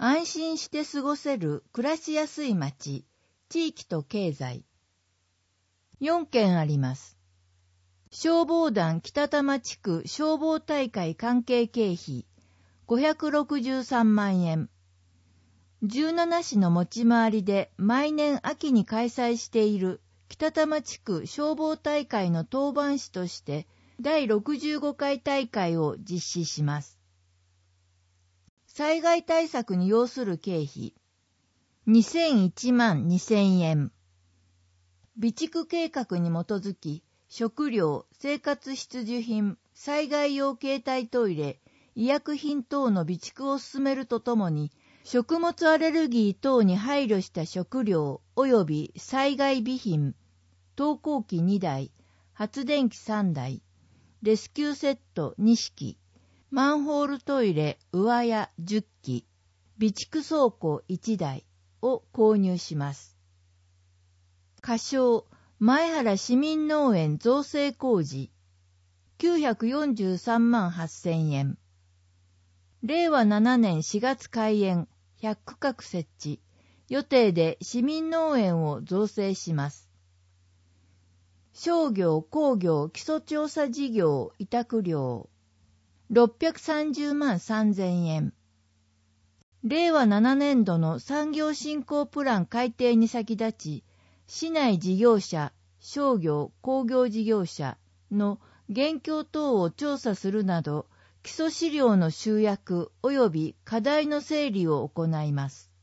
安心して過ごせる暮らしやすい町、地域と経済。4件あります。消防団北多摩地区消防大会関係経費563万円。17市の持ち回りで毎年秋に開催している北多摩地区消防大会の当番市として第65回大会を実施します。災害対策に要する経費2001万2000円。備蓄計画に基づき食料、生活必需品、災害用携帯トイレ、医薬品等の備蓄を進めるとともに食物アレルギー等に配慮した食料及び災害備品、投光器2台、発電機3台、レスキューセット2式、マンホールトイレ上屋10基、備蓄倉庫1台を購入します。仮称、前原市民農園造成工事、943万8000円。令和7年4月開園、100区画設置、予定で市民農園を造成します。商業・工業基礎調査事業委託料、630万3000円。令和7年度の産業振興プラン改定に先立ち、市内事業者、商業・工業事業者の現況等を調査するなど、基礎資料の集約及び課題の整理を行います。